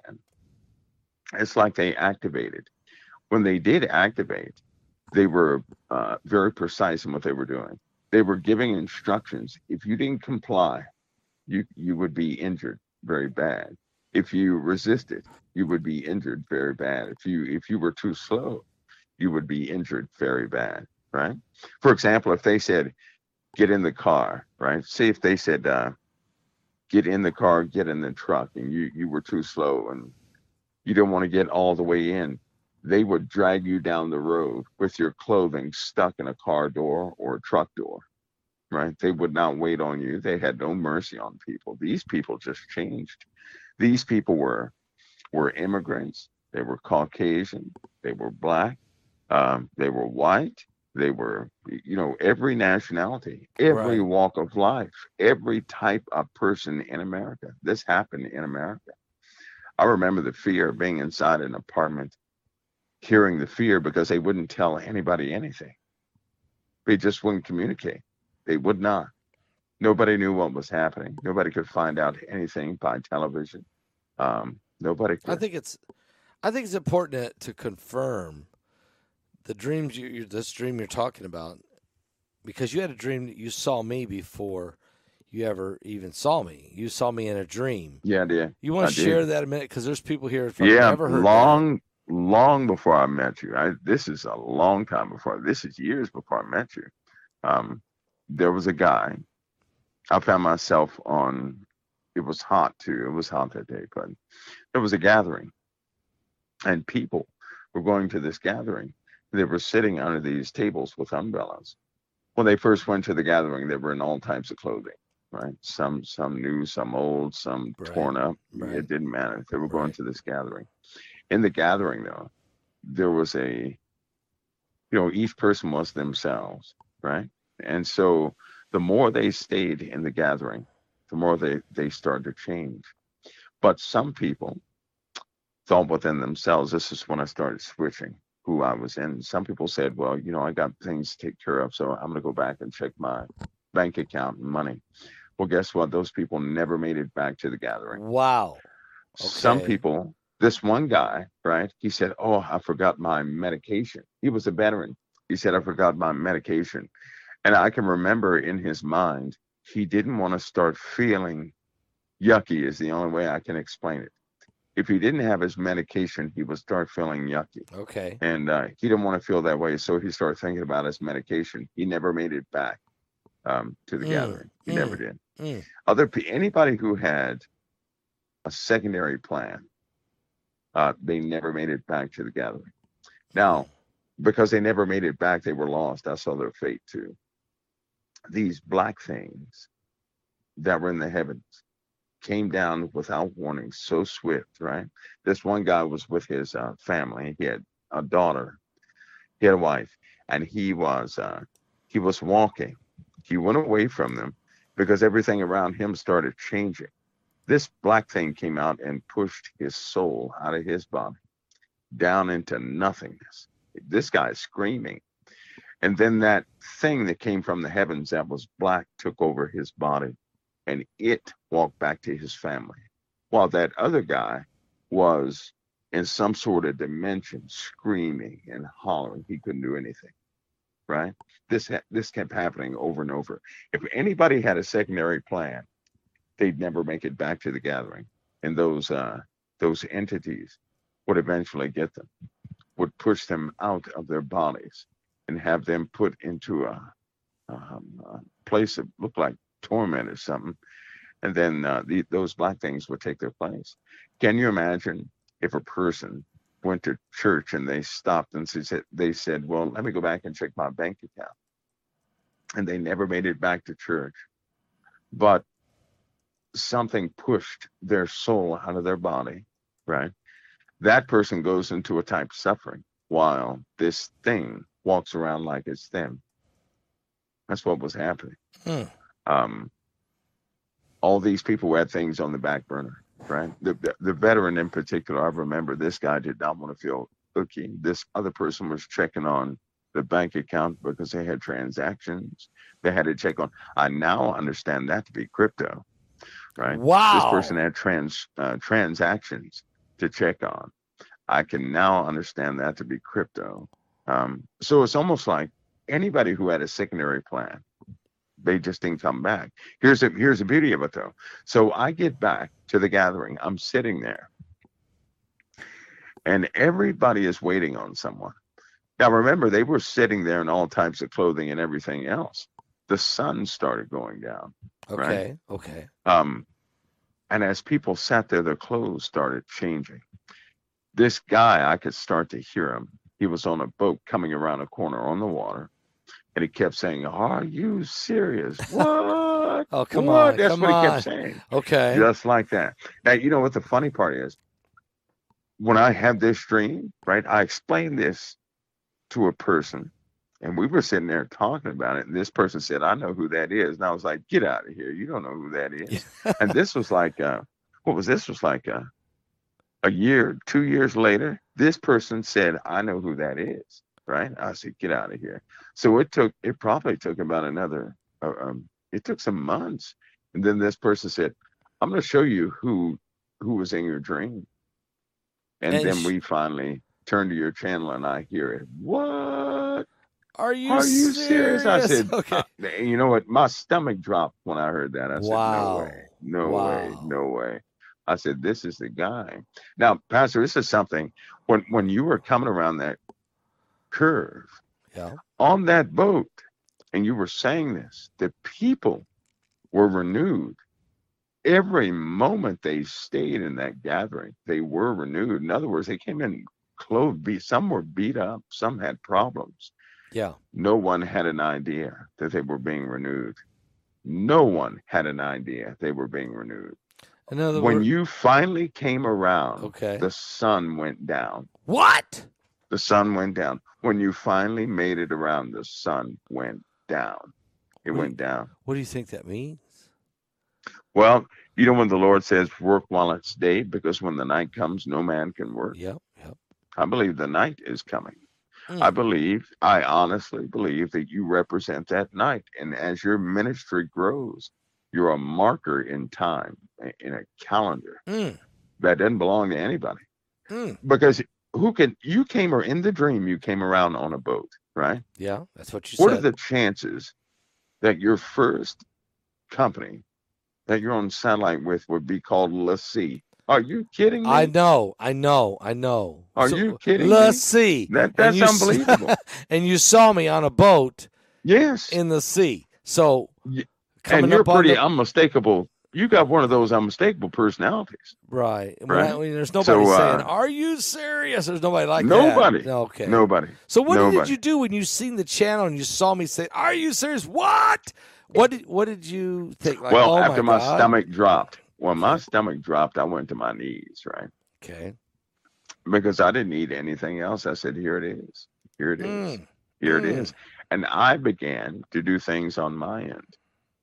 Speaker 2: It's like they activated. When they did activate, they were uh, very precise in what they were doing. They were giving instructions. If you didn't comply, you you would be injured very bad. If you resisted, you would be injured very bad. If you if you were too slow, you would be injured very bad, right? For example, if they said, get in the car, right? Say if they said, uh, get in the car, get in the truck, and you, you were too slow and you didn't want to get all the way in, they would drag you down the road with your clothing stuck in a car door or a truck door, right? They would not wait on you. They had no mercy on people. These people just changed. These people were were immigrants. They were Caucasian. They were black. Um, they were white. They were, you know, every nationality, every
Speaker 1: Right.
Speaker 2: walk of life, every type of person in America. This happened in America. I remember the fear of being inside an apartment, hearing the fear because they wouldn't tell anybody anything. They just wouldn't communicate. They would not. Nobody knew what was happening. Nobody could find out anything by television. Um, nobody
Speaker 1: I
Speaker 2: could.
Speaker 1: think it's I think it's important to, to confirm the dreams you, you this dream you're talking about, because you had a dream that you saw me before you ever even saw me. You saw me in a dream.
Speaker 2: Yeah, I did.
Speaker 1: You want
Speaker 2: I
Speaker 1: to share
Speaker 2: did.
Speaker 1: that a minute? Because there's people here who've probably
Speaker 2: Yeah,
Speaker 1: never heard that.
Speaker 2: long, long before I met you. I, this is a long time before. This is years before I met you. Um, there was a guy. I found myself on. It was hot too. It was hot that day, but there was a gathering, and people were going to this gathering. They were sitting under these tables with umbrellas. When they first went to the gathering, they were in all types of clothing, right? Some some new, some old, some
Speaker 1: Right.
Speaker 2: torn up.
Speaker 1: Right.
Speaker 2: It didn't matter. They were going
Speaker 1: Right.
Speaker 2: to this gathering. In the gathering, though, there was a, you know, each person was themselves, right? And so the more they stayed in the gathering, the more they they started to change. But some people thought within themselves, this is when I started switching who I was in. Some people said, well, you know, I got things to take care of, so I'm going to go back and check my bank account and money. Well, guess what? Those people never made it back to the gathering.
Speaker 1: Wow.
Speaker 2: Some
Speaker 1: Okay.
Speaker 2: people, this one guy, right? He said, oh, I forgot my medication. He was a veteran. He said, I forgot my medication. And I can remember in his mind, he didn't want to start feeling yucky, is the only way I can explain it. If he didn't have his medication, he would start feeling yucky.
Speaker 1: Okay.
Speaker 2: And uh, he didn't want to feel that way. So he started thinking about his medication. He never made it back um, to the
Speaker 1: Mm.
Speaker 2: gathering. He never
Speaker 1: Mm.
Speaker 2: did.
Speaker 1: Mm.
Speaker 2: Other anybody who had a secondary plan, uh, they never made it back to the gathering.
Speaker 1: Mm.
Speaker 2: Now, because they never made it back, they were lost. I saw their fate too. These black things that were in the heavens came down without warning, so swift, right? This one guy was with his uh, family. He had a daughter, he had a wife, and he was uh, he was walking. He went away from them because everything around him started changing. This black thing came out and pushed his soul out of his body down into nothingness. This guy's screaming. And then that thing that came from the heavens that was black took over his body and it walked back to his family. While that other guy was in some sort of dimension screaming and hollering. He couldn't do anything, right? This ha- this kept happening over and over. If anybody had a secondary plan, they'd never make it back to the gathering. And those uh, those entities would eventually get them, would push them out of their bodies and have them put into a, um, a place that looked like torment or something. And then uh, the, those black things would take their place. Can you imagine if a person went to church and they stopped and said, they said, well, let me go back and check my bank account. And they never made it back to church. But something pushed their soul out of their body, right? That person goes into a type of suffering while this thing walks around like it's them. That's what was happening.
Speaker 1: Mm.
Speaker 2: Um, all these people had things on the back burner, right? The, the, the veteran in particular, I remember this guy did not want to feel icky. This other person was checking on the bank account because they had transactions they had to check on. I now understand that to be crypto, right? This person
Speaker 1: Wow.
Speaker 2: had trans uh, transactions to check on. I can now understand that to be crypto. Um, so it's almost like anybody who had a secondary plan, they just didn't come back. Here's a here's the beauty of it though. So I get back to the gathering. I'm sitting there, and everybody is waiting on someone. Now remember, they were sitting there in all types of clothing and everything else. The sun started going down, right?
Speaker 1: Okay. Okay.
Speaker 2: Um, and as people sat there, their clothes started changing. This guy, I could start to hear him. He was on a boat coming around a corner on the water, and he kept saying, are you serious? What?
Speaker 1: Oh, come
Speaker 2: What?
Speaker 1: on.
Speaker 2: That's
Speaker 1: Come
Speaker 2: what he kept
Speaker 1: on.
Speaker 2: saying.
Speaker 1: Okay.
Speaker 2: Just like that. Now, you know what the funny part is? when I had this dream, right, I explained this to a person, and we were sitting there talking about it. And this person said, "I know who that is." And I was like, "Get out of here! You don't know who that is." And this was like, uh, what was this? Was like a a year, two years later. This person said, "I know who that is." Right? I said, "Get out of here!" So it took. It probably took about another. Uh, um, it took some months, and then this person said, "I'm going to show you who who was in your dream." And
Speaker 1: And
Speaker 2: then
Speaker 1: sh-
Speaker 2: we finally turn to your channel, and I hear it. What?
Speaker 1: are you
Speaker 2: Are you serious? I
Speaker 1: serious?
Speaker 2: said,
Speaker 1: Okay.
Speaker 2: uh, you know what? My stomach dropped when I heard that. I said, no
Speaker 1: Wow.
Speaker 2: way, no way,
Speaker 1: Wow.
Speaker 2: no way. I said, this is the guy. Now, Pastor, this is something. When when you were coming around that curve
Speaker 1: Yeah.
Speaker 2: on that boat, and you were saying this, the people were renewed. Every moment they stayed in that gathering, they were renewed. In other words, they came in clothed, beat. Some were beat up, some had problems.
Speaker 1: Yeah.
Speaker 2: No one had an idea that they were being renewed. No one had an idea they were being renewed.
Speaker 1: In other
Speaker 2: When
Speaker 1: words,
Speaker 2: you finally came around,
Speaker 1: okay.
Speaker 2: the sun went down.
Speaker 1: What?
Speaker 2: The sun went down. When you finally made it around, the sun went down. It
Speaker 1: What do
Speaker 2: went down.
Speaker 1: What do you think that means?
Speaker 2: Well, you know when the Lord says, work while it's day, because when the night comes, no man can work.
Speaker 1: Yep. Yep.
Speaker 2: I believe the night is coming.
Speaker 1: Mm.
Speaker 2: I believe, I honestly believe that you represent that night. And as your ministry grows, you're a marker in time, in a calendar
Speaker 1: Mm.
Speaker 2: that doesn't belong to anybody.
Speaker 1: Mm.
Speaker 2: Because who can, you came, or in the dream, you came around on a boat, right?
Speaker 1: Yeah, that's what you
Speaker 2: What
Speaker 1: said.
Speaker 2: are the chances that your first company that you're on satellite with would be called Lassie? Are you kidding me?
Speaker 1: I know, I know, I know.
Speaker 2: Are
Speaker 1: so,
Speaker 2: you kidding
Speaker 1: let's
Speaker 2: me?
Speaker 1: see.
Speaker 2: That that's
Speaker 1: and
Speaker 2: unbelievable.
Speaker 1: And you saw me on a boat.
Speaker 2: Yes.
Speaker 1: In the sea. So
Speaker 2: y-
Speaker 1: coming
Speaker 2: and you're
Speaker 1: up on
Speaker 2: pretty
Speaker 1: the,
Speaker 2: unmistakable. You got one of those unmistakable personalities.
Speaker 1: Right. When
Speaker 2: right?
Speaker 1: I, when there's nobody
Speaker 2: so, uh,
Speaker 1: saying, "Are you serious?" There's nobody like
Speaker 2: nobody,
Speaker 1: that. Okay.
Speaker 2: Nobody.
Speaker 1: So what
Speaker 2: nobody.
Speaker 1: did you do when you seen the channel and you saw me say, "Are you serious?" What? What did What did you think? Like,
Speaker 2: well,
Speaker 1: oh
Speaker 2: after
Speaker 1: my,
Speaker 2: my
Speaker 1: God.
Speaker 2: stomach dropped, when
Speaker 1: okay.
Speaker 2: my stomach dropped, I went to my knees, right?
Speaker 1: Okay.
Speaker 2: Because I didn't need anything else. I said, "Here it is. Here it is.
Speaker 1: Mm.
Speaker 2: Here
Speaker 1: mm.
Speaker 2: it is." And I began to do things on my end.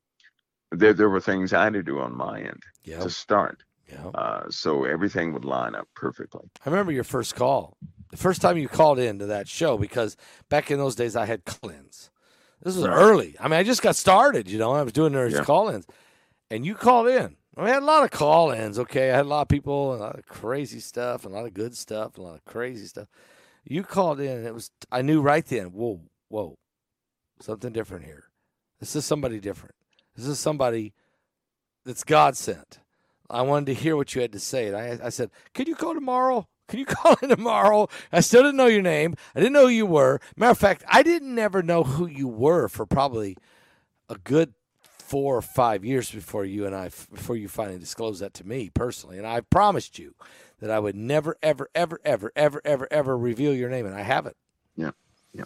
Speaker 2: There, there were things I had to do on my end
Speaker 1: yep.
Speaker 2: to start.
Speaker 1: Yeah.
Speaker 2: Uh, so everything would line up perfectly.
Speaker 1: I remember your first call, the first time you called into that show, because back in those days I had call-ins. This was
Speaker 2: right.
Speaker 1: early. I mean, I just got started, you know. I was doing those
Speaker 2: yeah.
Speaker 1: call-ins, and you called in. I, mean, I had a lot of call-ins. Okay, I had a lot of people, and a lot of crazy stuff, and a lot of good stuff, and a lot of crazy stuff. You called in, and it was. I knew right then. Whoa, whoa, something different here. This is somebody different. This is somebody that's God sent. I wanted to hear what you had to say. And I, I said, could you call tomorrow? Can you call in tomorrow? I still didn't know your name. I didn't know who you were. Matter of fact, I didn't ever know who you were for probably a good four or five years before you and I, before you finally disclosed that to me personally. And I promised you that I would never, ever, ever, ever, ever, ever, ever reveal your name. And I haven't.
Speaker 2: Yeah. Yeah.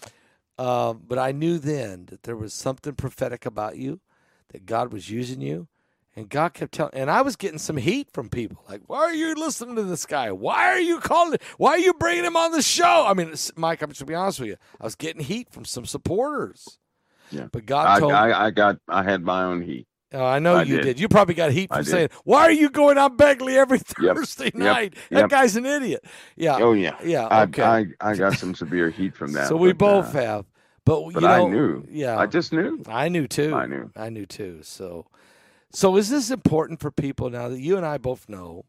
Speaker 1: Um, but I knew then that there was something prophetic about you, that God was using you. And God kept telling, and I was getting some heat from people. Like, why are you listening to this guy? Why are you calling? Why are you bringing him on the show? I mean, Mike, I'm just to be honest with you, I was getting heat from some supporters.
Speaker 2: Yeah.
Speaker 1: But God
Speaker 2: I,
Speaker 1: told me.
Speaker 2: I, I got, I had my own heat.
Speaker 1: Oh, I know
Speaker 2: I
Speaker 1: you
Speaker 2: did.
Speaker 1: did. You probably got heat
Speaker 2: I
Speaker 1: from
Speaker 2: did.
Speaker 1: saying, why are you going on Begley every Thursday
Speaker 2: Yep.
Speaker 1: night?
Speaker 2: Yep.
Speaker 1: That
Speaker 2: Yep.
Speaker 1: guy's an idiot. Yeah.
Speaker 2: Oh, yeah.
Speaker 1: Yeah.
Speaker 2: I,
Speaker 1: Okay.
Speaker 2: I, I got some severe heat from that.
Speaker 1: So we
Speaker 2: but,
Speaker 1: both
Speaker 2: uh,
Speaker 1: have. But,
Speaker 2: but
Speaker 1: you know,
Speaker 2: I knew.
Speaker 1: Yeah.
Speaker 2: I just knew.
Speaker 1: I knew too.
Speaker 2: I knew.
Speaker 1: I knew too. So. So is this important for people now that you and I both know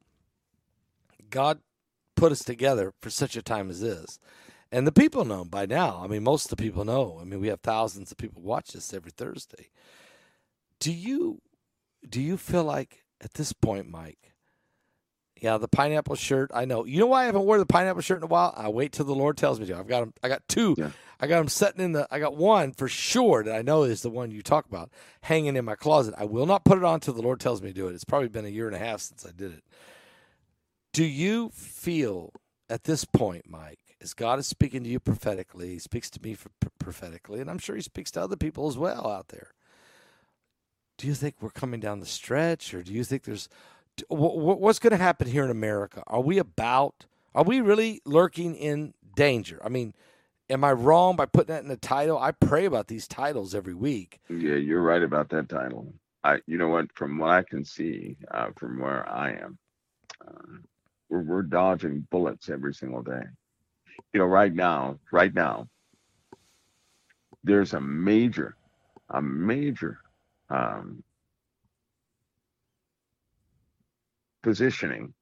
Speaker 1: God put us together for such a time as this? And the people know by now. I mean, most of the people know. I mean, we have thousands of people watch this every Thursday. Do you do you feel like at this point, Mike, yeah, the pineapple shirt, I know. You know why I haven't worn the pineapple shirt in a while? I wait till the Lord tells me to. I've got them, I got two.
Speaker 2: Yeah.
Speaker 1: I got them sitting in the, I got one for sure that I know is the one you talk about, hanging in my closet. I will not put it on until the Lord tells me to do it. It's probably been a year and a half since I did it. Do you feel at this point, Mike, as God is speaking to you prophetically, he speaks to me for, prophetically, and I'm sure he speaks to other people as well out there. Do you think we're coming down the stretch, or do you think there's, what's going to happen here in America? Are we about, Are we really lurking in danger? I mean, am I wrong by putting that in the title? I pray about these titles every week.
Speaker 2: Yeah, you're right about that title. I, you know what? From what I can see, uh, from where I am, uh, we're we're dodging bullets every single day. You know, right now, right now, there's a major, a major um, positioning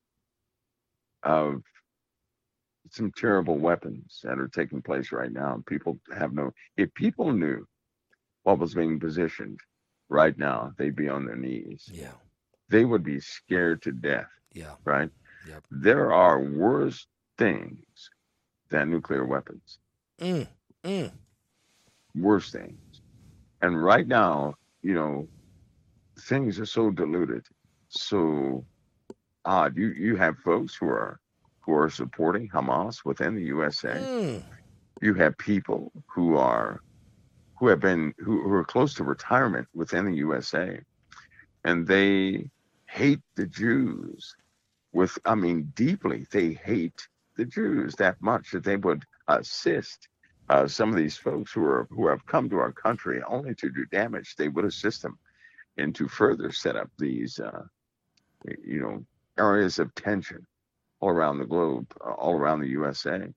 Speaker 2: of some terrible weapons that are taking place right now. People have no. If people knew what was being positioned right now, they'd be on their knees.
Speaker 1: Yeah.
Speaker 2: They would be scared to death.
Speaker 1: Yeah.
Speaker 2: Right?
Speaker 1: Yep.
Speaker 2: There are worse things than nuclear weapons.
Speaker 1: Mm. Mm.
Speaker 2: Worse things. And right now, you know, things are so diluted, so odd. You you have folks who are who are supporting Hamas within the U S A.
Speaker 1: Mm.
Speaker 2: You have people who are who have been who, who are close to retirement within the U S A, and they hate the Jews with, I mean, deeply. They hate the Jews that much that they would assist uh, some of these folks who are who have come to our country only to do damage. They would assist them and to further set up these, uh, you know, areas of tension all around the globe, uh, all around the U S A.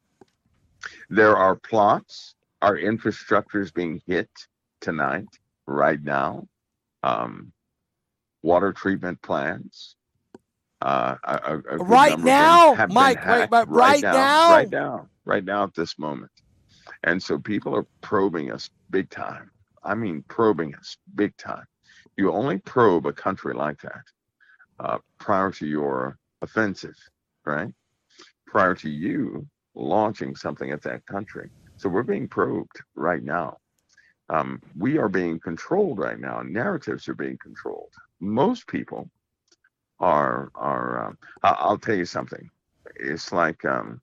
Speaker 2: There are plots. Our infrastructure is being hit tonight, right now. Um, water treatment plants. Uh, a, a, a good
Speaker 1: Right
Speaker 2: number of them
Speaker 1: now,
Speaker 2: have
Speaker 1: Mike.
Speaker 2: been
Speaker 1: Wait,
Speaker 2: hacked
Speaker 1: but
Speaker 2: right
Speaker 1: right
Speaker 2: now,
Speaker 1: now.
Speaker 2: right now, right now at this moment. And so people are probing us big time. I mean, probing us big time. You only probe a country like that uh, prior to your offensive, right? Prior to you launching something at that country. So we're being probed right now. Um, we are being controlled right now. Narratives are being controlled. Most people are are. Um, I- I'll tell you something. It's like um,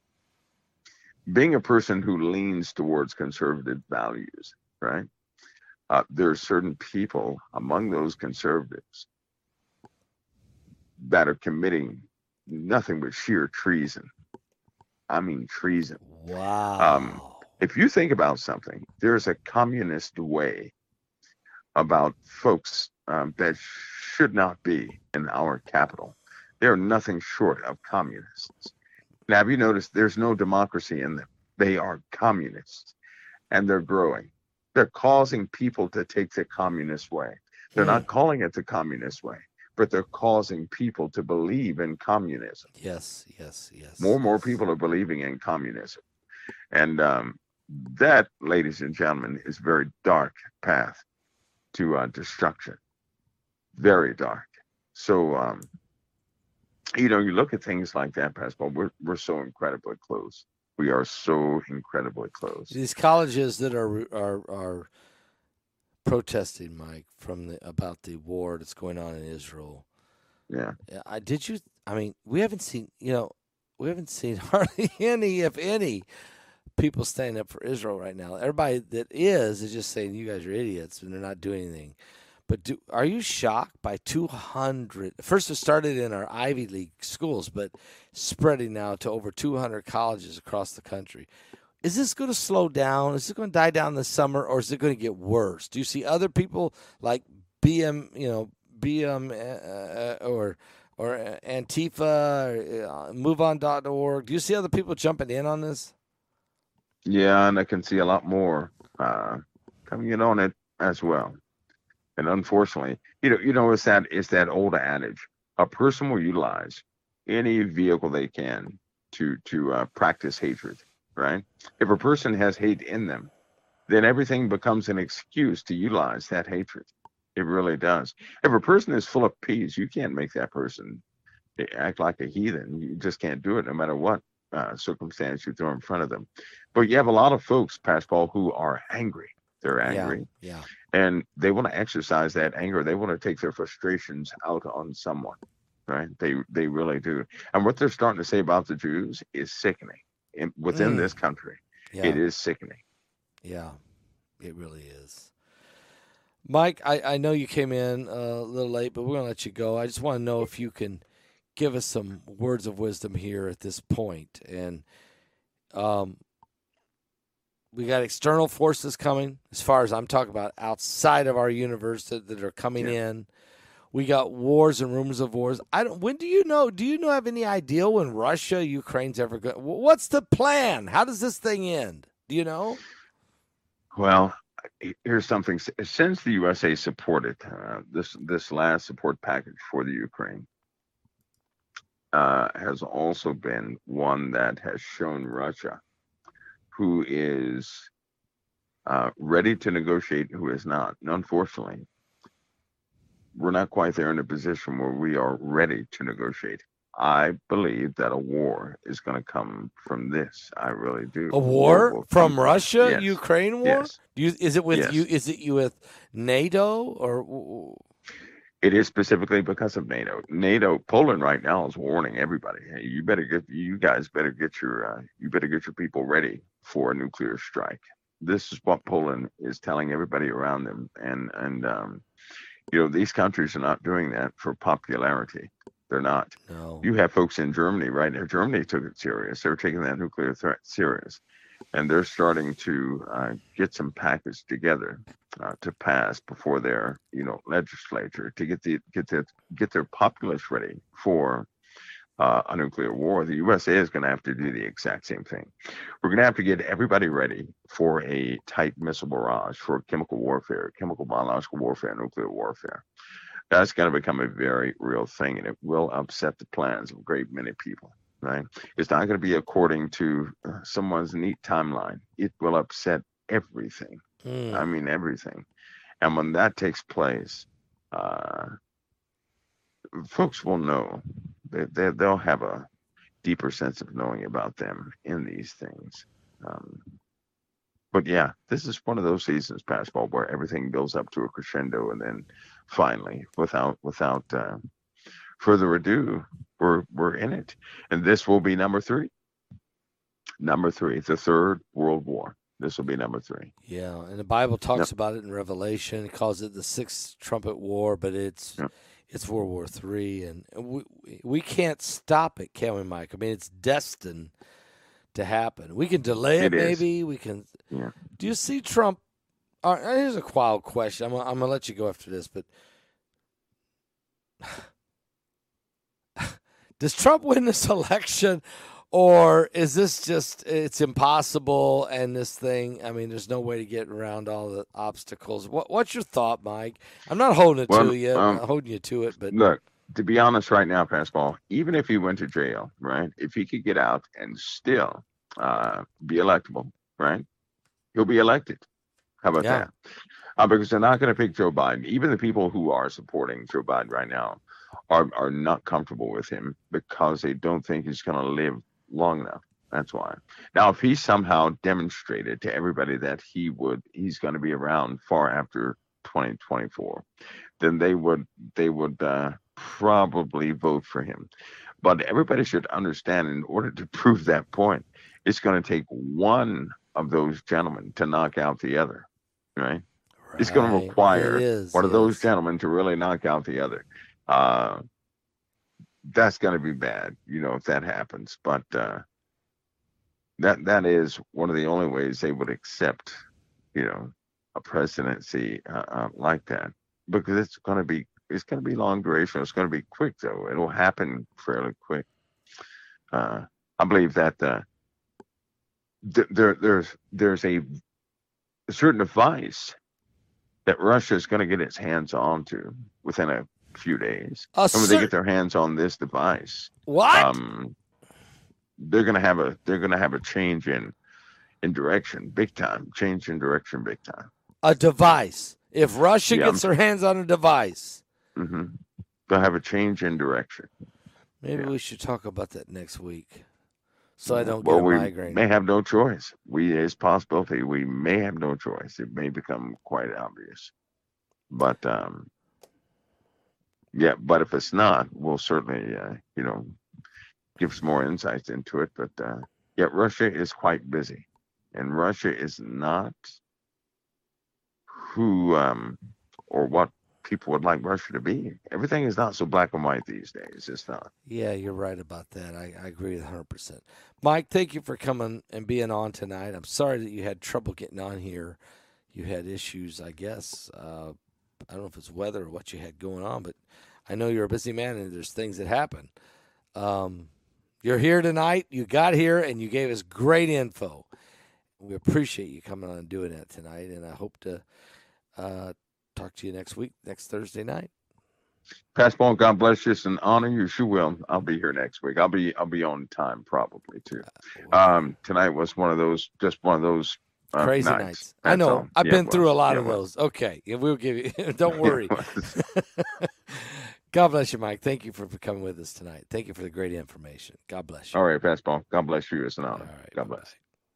Speaker 2: being a person who leans towards conservative values, right? Uh, there are certain people among those conservatives that are committing nothing but sheer treason. I mean, treason. Um,
Speaker 1: Wow.
Speaker 2: if you think about something, there's a communist way about folks um, that should not be in our capital. They are nothing short of communists. Now, have you noticed there's no democracy in them? They are communists, and they're growing. They're causing people to take the communist way. They're
Speaker 1: Hmm.
Speaker 2: not calling it the communist way, but they're causing people to believe in communism.
Speaker 1: Yes, yes, yes.
Speaker 2: More and more
Speaker 1: yes.
Speaker 2: people are believing in communism. And um, that, ladies and gentlemen, is a very dark path to uh, destruction. Very dark. So, um, you know, you look at things like that, Pascal, we're, we're so incredibly close. We are so incredibly close.
Speaker 1: These colleges that are are are protesting, Mike, from the about the war that's going on in Israel.
Speaker 2: Yeah.
Speaker 1: I did you. I mean, we haven't seen. You know, we haven't seen hardly any, if any, people standing up for Israel right now. Everybody that is is just saying you guys are idiots and they're not doing anything. But do, are you shocked by two hundred? First, it started in our Ivy League schools, but spreading now to over two hundred colleges across the country. Is this going to slow down? Is it going to die down this summer, or is it going to get worse? Do you see other people like B M, you know, B M uh, or or Antifa, or uh, move on dot org? Do you see other people jumping in on this?
Speaker 2: Yeah, and I can see a lot more uh, coming in on it as well. And unfortunately, you know, you know, it's that it's that old adage: a person will utilize any vehicle they can to to uh, practice hatred. Right? If a person has hate in them, then everything becomes an excuse to utilize that hatred. It really does. If a person is full of peace, you can't make that person act like a heathen. You just can't do it, no matter what uh, circumstance you throw in front of them. But you have a lot of folks, Pascal, who are angry. They're angry.
Speaker 1: Yeah, yeah.
Speaker 2: And they want to exercise that anger. They want to take their frustrations out on someone, right? They they really do. And what they're starting to say about the Jews is sickening. In, within
Speaker 1: Mm.
Speaker 2: this country,
Speaker 1: Yeah.
Speaker 2: it is sickening.
Speaker 1: Yeah, it really is. Mike, I, I know you came in uh, a little late, but we're going to let you go. I just want to know if you can give us some words of wisdom here at this point. And um, we got external forces coming, as far as I'm talking about, outside of our universe that, that are coming
Speaker 2: Yeah.
Speaker 1: in. We got wars and rumors of wars. I don't. When do you know? Do you know have any idea when Russia, Ukraine's ever going? What's the plan? How does this thing end? Do you know?
Speaker 2: Well, here's something. Since the U S A supported uh, this this last support package for the Ukraine, uh, has also been one that has shown Russia who is uh, ready to negotiate, who is not. And unfortunately, we're not quite there in a position where we are ready to negotiate. I believe that a war is going to come from this. I really do.
Speaker 1: A war,
Speaker 2: will
Speaker 1: from
Speaker 2: come
Speaker 1: Russia,
Speaker 2: Yes.
Speaker 1: Ukraine war.
Speaker 2: Yes.
Speaker 1: Do you, is it with
Speaker 2: Yes.
Speaker 1: you? Is it you with NATO or?
Speaker 2: It is specifically because of NATO. NATO, Poland right now is warning everybody. Hey, you better get, you guys better get your, uh, you better get your people ready for a nuclear strike. This is what Poland is telling everybody around them, and and um, you know, these countries are not doing that for popularity. They're not.
Speaker 1: No.
Speaker 2: You have folks in Germany right now. Germany took it serious. They're taking that nuclear threat serious, and they're starting to uh, get some package together uh, to pass before their, you know, legislature to get the get the get their populace ready for uh, a nuclear war. The U S A is going to have to do the exact same thing. We're going to have to get everybody ready for a tight missile barrage, for chemical warfare, chemical biological warfare, nuclear warfare. That's going to become a very real thing, and it will upset the plans of a great many people. Right? It's not going to be according to uh, someone's neat timeline. It will upset everything.
Speaker 1: Mm.
Speaker 2: I mean, everything. And when that takes place, uh, folks will know. They, they, they'll have a deeper sense of knowing about them in these things. Um, but yeah, this is one of those seasons, basketball, where everything builds up to a crescendo, and then finally, without without uh, further ado, we're we're in it, and this will be number three. Number three, the Third World War. This will be number three.
Speaker 1: Yeah, and the Bible talks
Speaker 2: Yep.
Speaker 1: about it in Revelation. It calls it the Sixth Trumpet War, but it's
Speaker 2: Yep.
Speaker 1: it's World War Three, and we we can't stop it, can we, Mike? I mean, it's destined to happen. We can delay it,
Speaker 2: It is.
Speaker 1: maybe. We can.
Speaker 2: Yeah.
Speaker 1: Do you see Trump? Uh, here's a wild question. I'm, I'm gonna let you go after this, but does Trump win this election, or is this just it's impossible and this thing? I mean, there's no way to get around all the obstacles. What, what's your thought, Mike? I'm not holding it
Speaker 2: Well,
Speaker 1: to you.
Speaker 2: um,
Speaker 1: I'm not holding you to it, but
Speaker 2: Look, to be honest, right now, Pascal, even if he went to jail, right, if he could get out and still uh, be electable, right, he'll be elected. How about
Speaker 1: Yeah.
Speaker 2: that? Uh, because they're not going to pick Joe Biden. Even the people who are supporting Joe Biden right now are are not comfortable with him because they don't think he's going to live long enough. That's why. Now, if he somehow demonstrated to everybody that he would, he's going to be around far after twenty twenty-four, then they would they would uh, probably vote for him. But everybody should understand, in order to prove that point, it's going to take one of those gentlemen to knock out the other, right? It's going to
Speaker 1: right.
Speaker 2: require
Speaker 1: It is,
Speaker 2: one of those
Speaker 1: yes.
Speaker 2: gentlemen to really knock out the other. Uh, that's going to be bad, you know, if that happens. But uh, that that is one of the only ways they would accept, you know, a presidency uh, uh, like that, because it's going to be it's going to be long duration. It's going to be quick, though. It'll happen fairly quick. Uh, I believe that uh, th- there there's there's a certain device that Russia is going to get its hands onto within a few days.
Speaker 1: A
Speaker 2: And when they
Speaker 1: cer-
Speaker 2: get their hands on this device,
Speaker 1: what?
Speaker 2: um, they're going to have a they're going to have a change in in direction, big time. Change in direction, big time.
Speaker 1: A device. If Russia
Speaker 2: Yeah.
Speaker 1: gets their hands on a device,
Speaker 2: hmm They'll have a change in direction.
Speaker 1: maybe
Speaker 2: Yeah.
Speaker 1: we should talk about that next week, so I don't
Speaker 2: well,
Speaker 1: get a
Speaker 2: we
Speaker 1: migraine.
Speaker 2: may have no choice. We it's possibility we may have no choice. It may become quite obvious, but um, yeah. But if it's not, we'll certainly uh, you know give some more insights into it. But uh, yeah, Russia is quite busy, and Russia is not who um, or what people would like Russia to be. Everything is not so black and white these days. It's not.
Speaker 1: Yeah, you're right about that. I, I agree with one hundred percent. Mike, thank you for coming and being on tonight. I'm sorry that you had trouble getting on here. You had issues, I guess. Uh, I don't know if it's weather or what you had going on, but I know you're a busy man and there's things that happen. Um, you're here tonight. You got here and you gave us great info. We appreciate you coming on and doing that tonight, and I hope to uh, talk to you next week, next Thursday night.
Speaker 2: Pastor Paul, God bless you. It's an honor. You sure will. I'll be here next week. I'll be I'll be on time probably too. Um, tonight was one of those, just one of those uh,
Speaker 1: crazy
Speaker 2: nights.
Speaker 1: nights. I know.
Speaker 2: all.
Speaker 1: I've
Speaker 2: Yeah,
Speaker 1: been
Speaker 2: it
Speaker 1: through a
Speaker 2: was.
Speaker 1: lot
Speaker 2: Yeah,
Speaker 1: of
Speaker 2: it was.
Speaker 1: those. Okay, yeah, we'll give you. Don't worry.
Speaker 2: It was.
Speaker 1: God bless you, Mike. Thank you for coming with us tonight. Thank you for the great information. God bless you.
Speaker 2: All right, Pastor Paul. God bless you. It's an
Speaker 1: All
Speaker 2: honor.
Speaker 1: right,
Speaker 2: God
Speaker 1: bye-bye.
Speaker 2: bless.